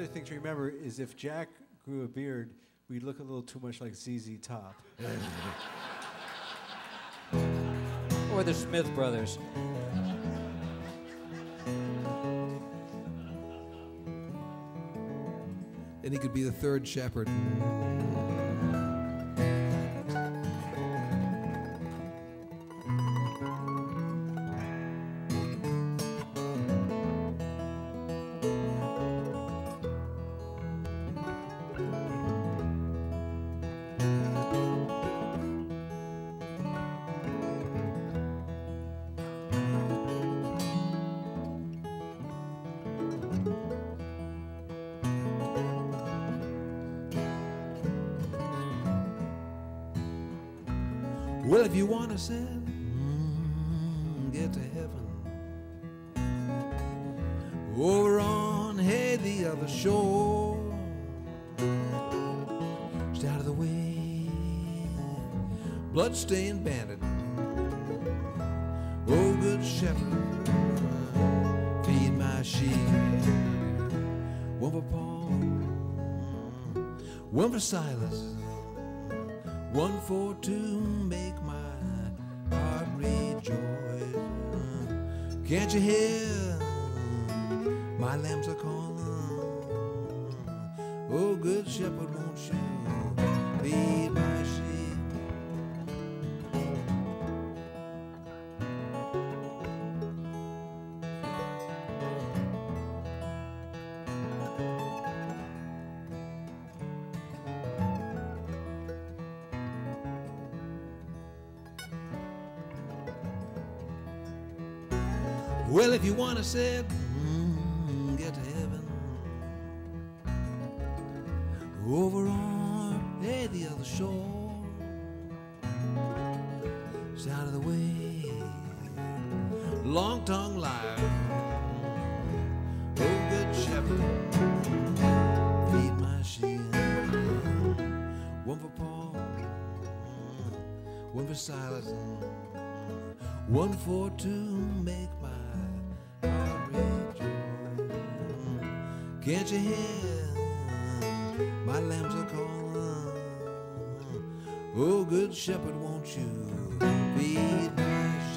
other thing to remember is if Jack grew a beard, we'd look a little too much like ZZ Top. Or the Smith Brothers. And he could be the third shepherd. Well, if you want to sin, get to heaven. Over on, hey, the other shore. Just out of the way, bloodstained bandit. Oh, good shepherd, feed my sheep. One for Paul, one for Silas. One for to make my heart rejoice. Can't you hear my lambs are calling? Oh, good shepherd, won't you feed my sheep? Well, if you want to say, get to heaven. Over on, hey, the other shore. It's out of the way. Long tongue liar. Oh, good shepherd, feed my sheep. One for Paul, one for Silas, one for to make my heart rejoice. Can't you hear my lambs are calling? Oh, good shepherd, won't you feed my sheep?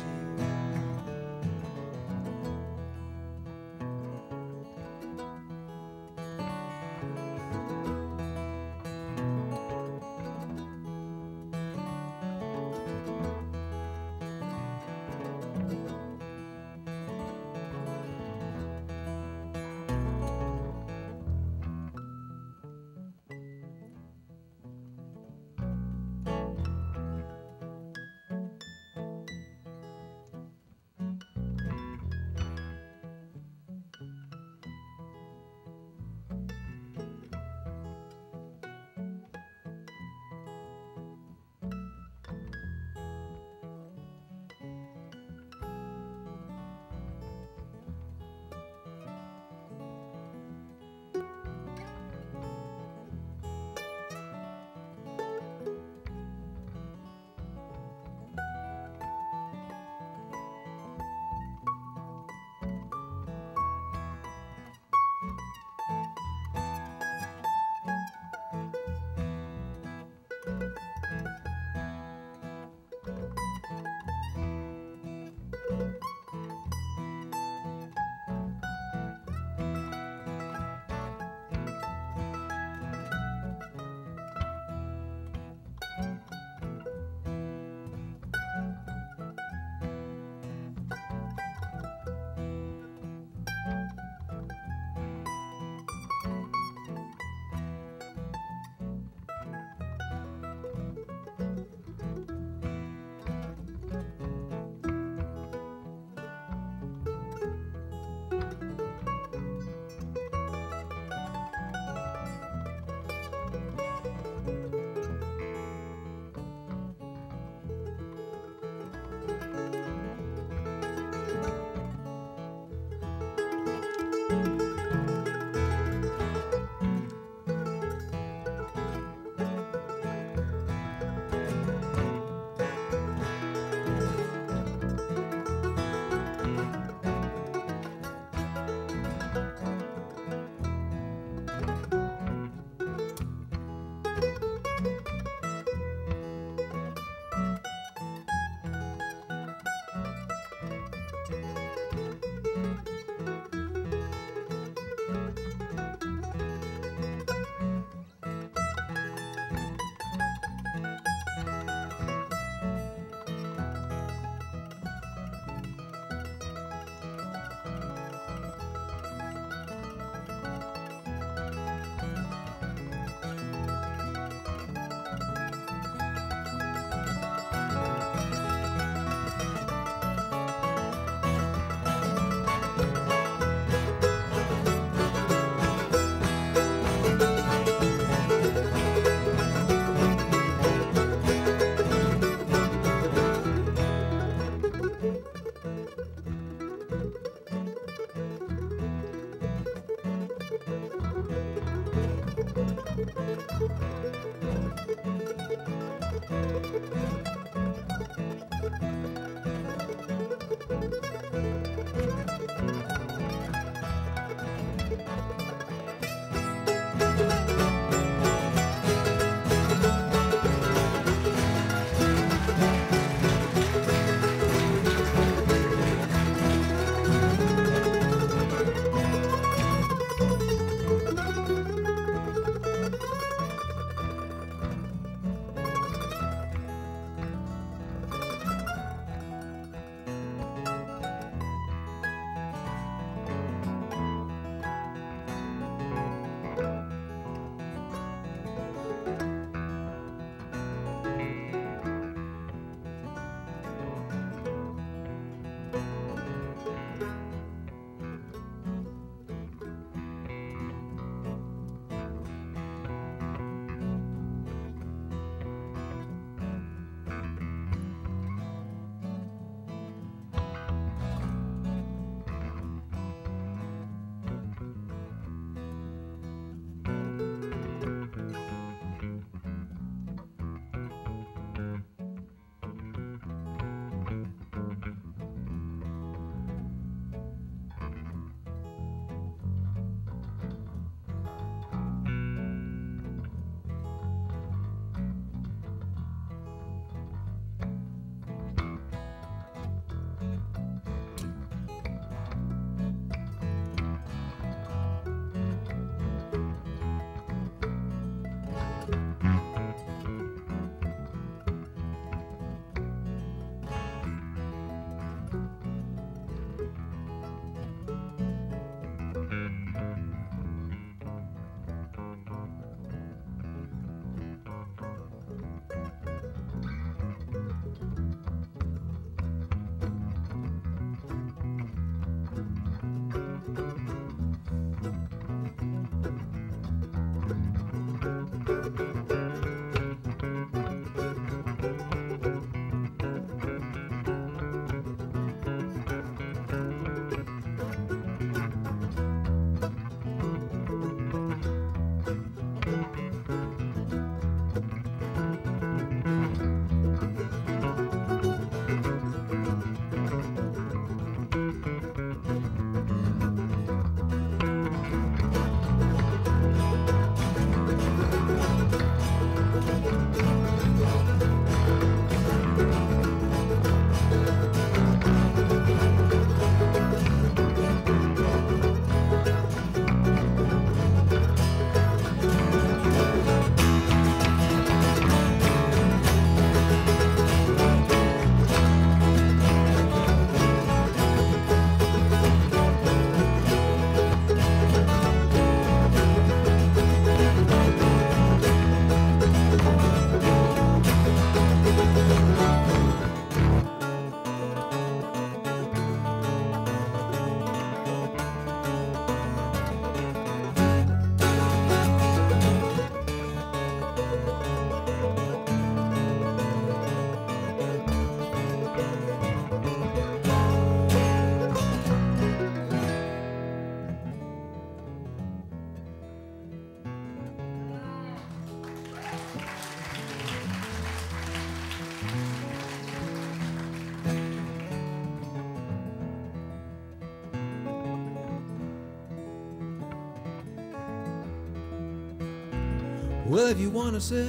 Well, if you want to say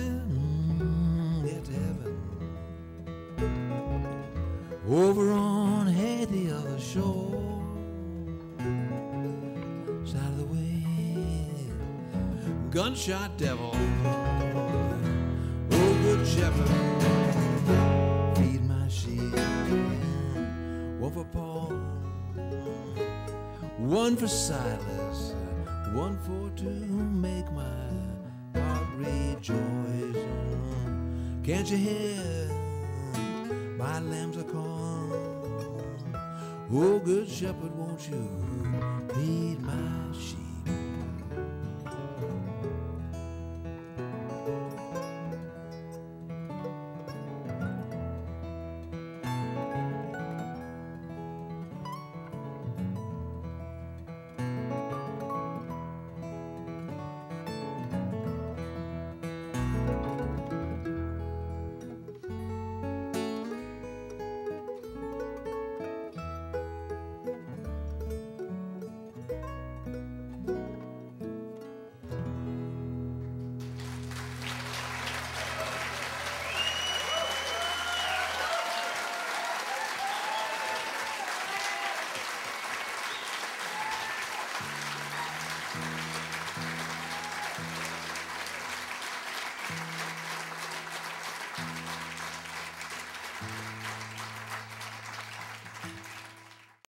get to heaven, over on hey the other shore, side of the way, gunshot devil, oh good shepherd, feed my sheep, one for Paul, one for Silas, one for to make my heart rejoice. Can't you hear my lambs are calling? Oh good shepherd, won't you feed my